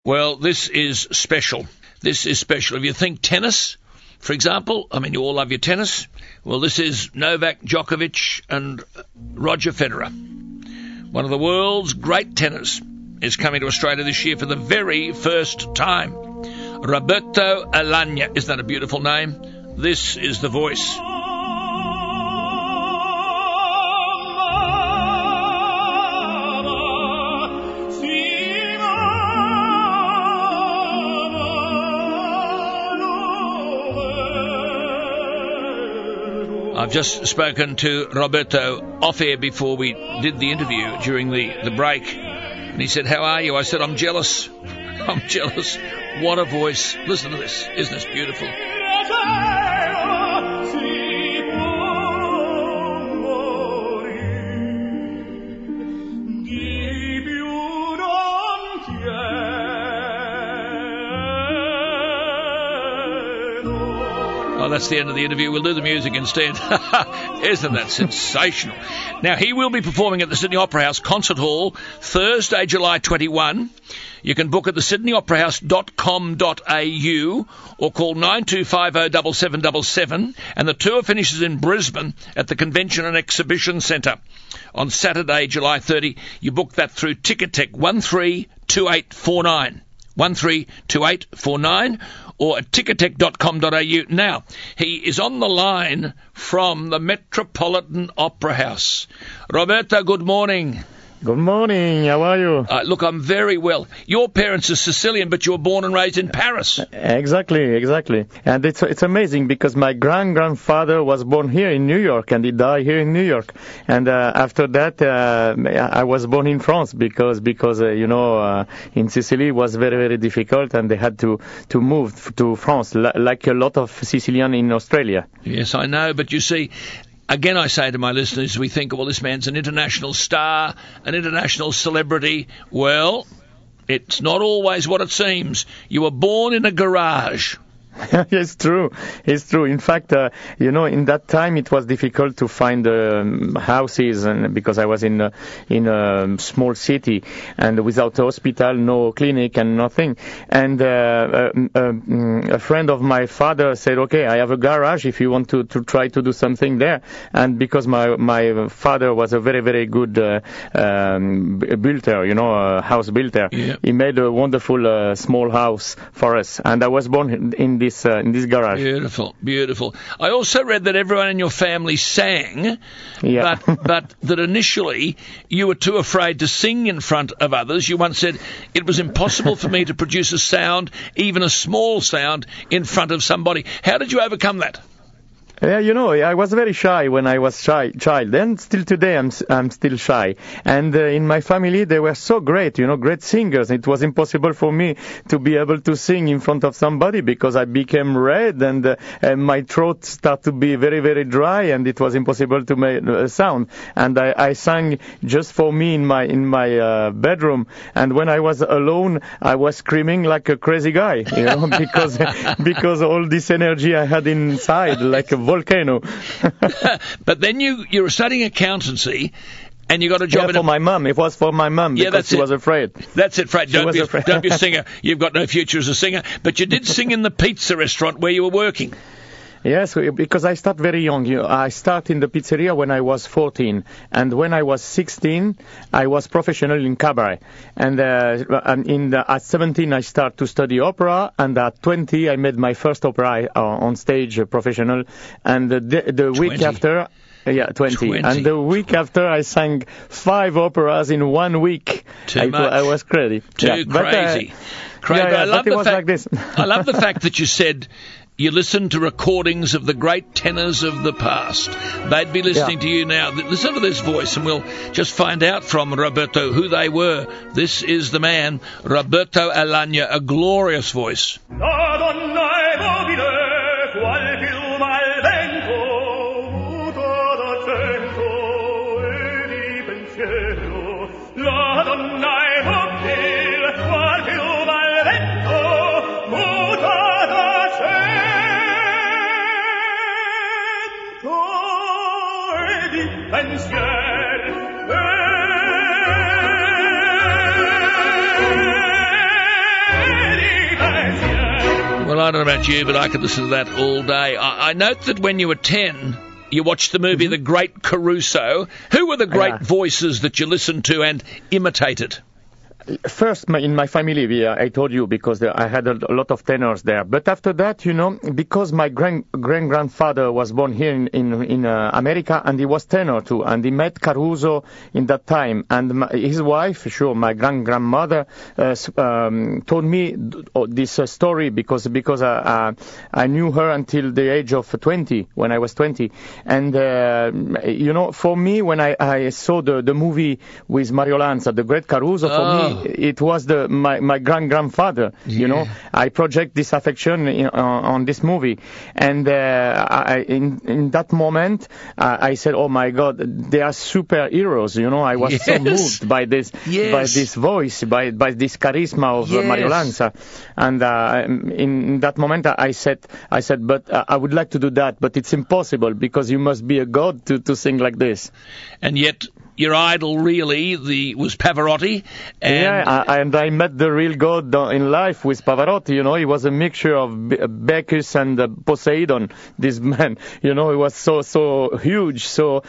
Well, this is special. This is special. If you think tennis, for example, I mean, you all love your tennis. Well, this is Novak Djokovic and Roger Federer. One of the world's great tenors is coming to Australia this year for the very first time. Roberto Alagna. Isn't that a beautiful name? This is the voice. I've just spoken to Roberto off-air before we did the interview during the break. And he said, how are you? I said, I'm jealous. I'm jealous. What a voice. Listen to this. Isn't this beautiful? Oh, that's the end of the interview. We'll do the music instead. Isn't that sensational? Now, he will be performing at the Sydney Opera House Concert Hall Thursday, July 21. You can book at the sydneyoperahouse.com.au or call 92507777. And the tour finishes in Brisbane at the Convention and Exhibition Centre on Saturday, July 30. You book that through Ticketek 132849. 132849 or at ticketek.com.au. Now, he is on the line from the Metropolitan Opera House. Roberto, good morning. Good morning, how are you? Look, I'm very well. Your parents are Sicilian, but you were born and raised in Paris. Exactly. And it's amazing because my grandfather was born here in New York and he died here in New York. And after that, I was born in France because in Sicily it was very, very difficult and they had to move to France, like a lot of Sicilians in Australia. Yes, I know, but you see... Again, I say to my listeners, we think, well, this man's an international star, an international celebrity. Well, it's not always what it seems. You were born in a garage. It's true. In fact, in that time it was difficult to find houses, and because I was in a small city and without a hospital, no clinic and nothing. And a friend of my father said, "Okay, I have a garage if you want to try to do something there." And because my father was a very, very good builder, house builder, yeah. He made a wonderful small house for us, and I was born in this garage. Beautiful. I also read that everyone in your family sang, yeah. but that initially you were too afraid to sing in front of others. You once said, it was impossible for me to produce a sound, even a small sound, in front of somebody. How did you overcome that? Yeah, I was very shy when I was child, and still today I'm still shy. And in my family they were so great, great singers. It was impossible for me to be able to sing in front of somebody because I became red and my throat started to be very, very dry, and it was impossible to make a sound. And I sang just for me in my bedroom. And when I was alone, I was screaming like a crazy guy, because all this energy I had inside, like a volcano. But then you were studying accountancy and you got a job for my mum. It was for my mum because she was afraid. That's it, Fred. Don't be a singer. You've got no future as a singer. But you did sing in the pizza restaurant where you were working. Yes, because I start very young. I start in the pizzeria when I was 14, and when I was 16, I was professional in cabaret. And at 17, I start to study opera, and at 20, I made my first opera on stage, professional. And the week after... Yeah, 20. And the week after, I sang 5 operas in 1 week. Too much. I was crazy. Crazy. Crazy. I love the fact, like this. I love the fact that you said you listen to recordings of the great tenors of the past. They'd be listening to you now. Listen to this voice, and we'll just find out from Roberto who they were. This is the man, Roberto Alagna, a glorious voice. La donna è mobile, qual piuma al vento, muta d'accento e di pensiero. La donna è mobile, qual piuma al vento, muta d'accento e di pensiero. Well, I don't know about you, but I could listen to that all day. I note that when you were 10, you watched the movie The Great Caruso. Who were the great voices that you listened to and imitated? First, in my family, I told you, because I had a lot of tenors there. But after that, because my grandfather was born here in America, and he was tenor too, and he met Caruso in that time. And his wife, my grandmother, told me this story because I knew her until the age of 20, when I was 20. And, for me, when I saw the movie with Mario Lanza, The Great Caruso, for me, it was my grandfather. I project this affection on this movie, and in that moment I said, "Oh my God, they are superheroes!" I was so moved by this voice, by this charisma of Mario Lanza, and in that moment I said, "But I would like to do that, but it's impossible because you must be a god to sing like this." And yet, your idol really was Pavarotti. And I met the real god in life with Pavarotti. He was a mixture of Bacchus and Poseidon. This man, he was so huge, so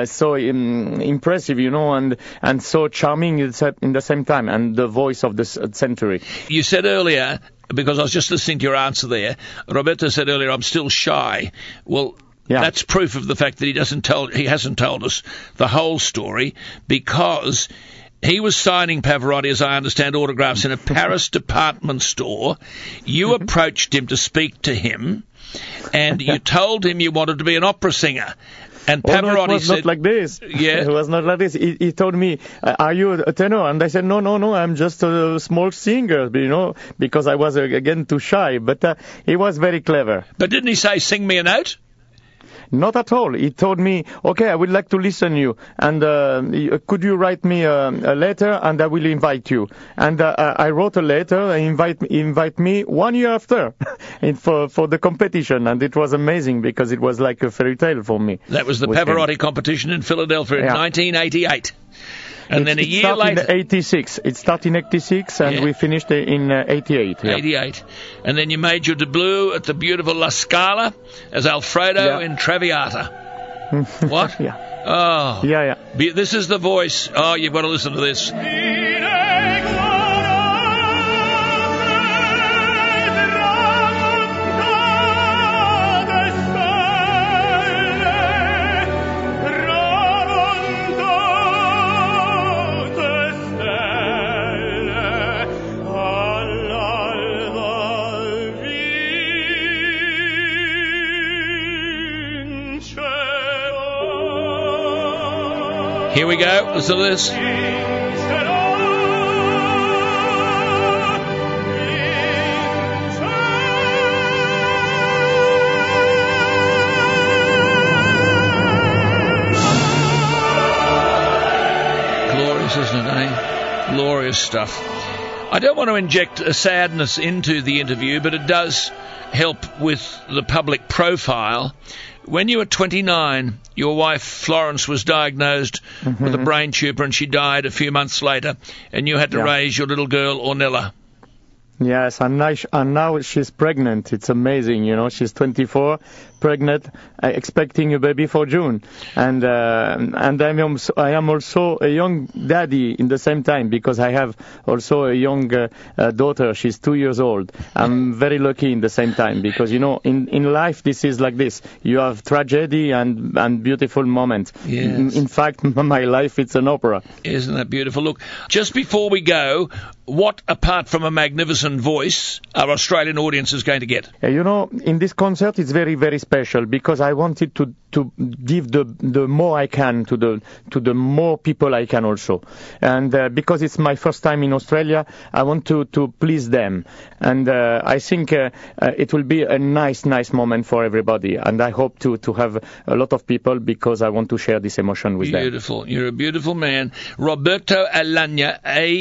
impressive, and so charming in the same time, and the voice of the century. You said earlier, because I was just listening to your answer there, Roberto said earlier, I'm still shy. Well, that's proof of the fact that he hasn't told us the whole story, because he was signing Pavarotti, as I understand, autographs in a Paris department store. You approached him to speak to him, and you told him you wanted to be an opera singer. And Pavarotti it was not like this. Yeah. It was not like this. He told me, "Are you a tenor?" And I said, No, I'm just a small singer, because I was, again, too shy. But he was very clever. But didn't he say, "Sing me a note"? Not at all. He told me, "Okay, I would like to listen to you, and could you write me a letter, and I will invite you." And I wrote a letter, and invite me 1 year after for the competition, and it was amazing because it was like a fairy tale for me. That was the Pavarotti competition in Philadelphia in 1988. And then a year later... It started in 86, and we finished in 88. 88. And then you made your debut at the beautiful La Scala as Alfredo in Traviata. What? Oh. Yeah. This is the voice. Oh, you've got to listen to this. Here we go. Listen to this. Glorious, isn't it, eh? Glorious stuff. I don't want to inject a sadness into the interview, but it does help with the public profile. When you were 29, your wife Florence was diagnosed with a brain tumour, and she died a few months later, and you had to raise your little girl, Ornella. Yes, and now she's pregnant. It's amazing, she's 24, pregnant, expecting a baby for June, and I am also a young daddy in the same time, because I have also a young daughter. She's 2 years old. I'm very lucky in the same time, because in life this is like this. You have tragedy and beautiful moments. Yes. In fact, my life, it's an opera. Isn't that beautiful? Look, just before we go, what, apart from a magnificent voice, our Australian audience is going to get? In this concert, it's very, very special, because I wanted to give the more I can to the more people I can also, and because it's my first time in Australia, I want to please them, and I think it will be a nice moment for everybody, and I hope to have a lot of people, because I want to share this emotion with them. Beautiful. You're a beautiful man. Roberto Alagna,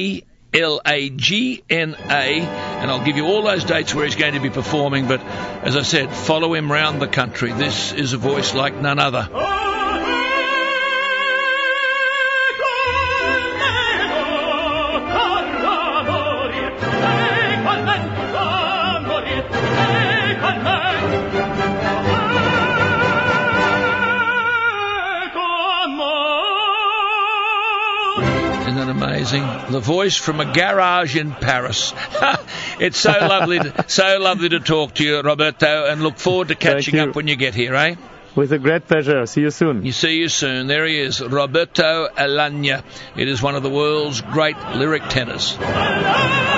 Alagna, and I'll give you all those dates where he's going to be performing, but as I said, follow him round the country. This is a voice like none other. Isn't that amazing? The voice from a garage in Paris. It's so lovely to talk to you, Roberto, and look forward to catching up when you get here, eh? With a great pleasure. See you soon. See you soon. There he is, Roberto Alagna. It is one of the world's great lyric tenors.